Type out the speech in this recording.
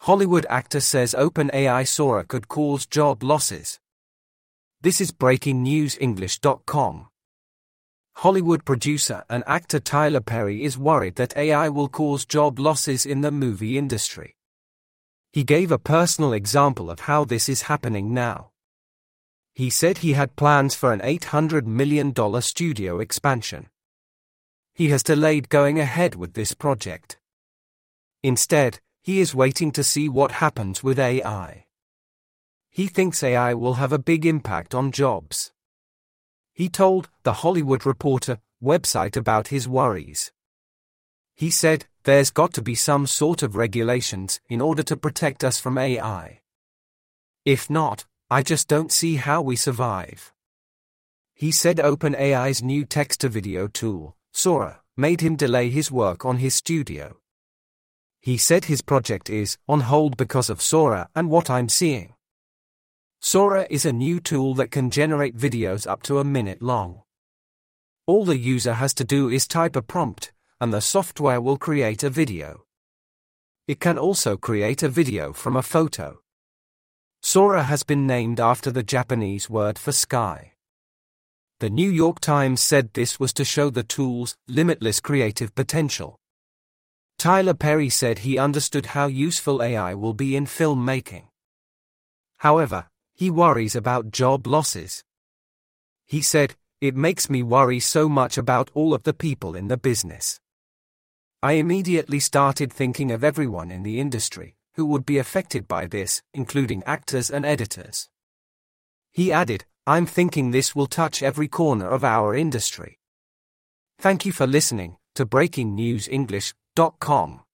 Hollywood actor says OpenAI Sora could cause job losses. This is BreakingNewsEnglish.com. Hollywood producer and actor Tyler Perry is worried that AI will cause job losses in the movie industry. He gave a personal example of how this is happening now. He said he had plans for an $800 million studio expansion. He has delayed going ahead with this project. Instead, he is waiting to see what happens with AI. He thinks AI will have a big impact on jobs. He told The Hollywood Reporter website about his worries. He said, "There's got to be some sort of regulations in order to protect us from AI. If not, I just don't see how we survive." He said OpenAI's new text-to-video tool, Sora, made him delay his work on his studio. He said his project is on hold because of Sora and what I'm seeing. Sora is a new tool that can generate videos up to a minute long. All the user has to do is type a prompt, and the software will create a video. It can also create a video from a photo. Sora has been named after the Japanese word for sky. The New York Times said this was to show the tool's limitless creative potential. Tyler Perry said he understood how useful AI will be in filmmaking. However, he worries about job losses. He said, "It makes me worry so much about all of the people in the business. I immediately started thinking of everyone in the industry who would be affected by this, including actors and editors." He added, "I'm thinking this will touch every corner of our industry." Thank you for listening to BreakingNewsEnglish.com.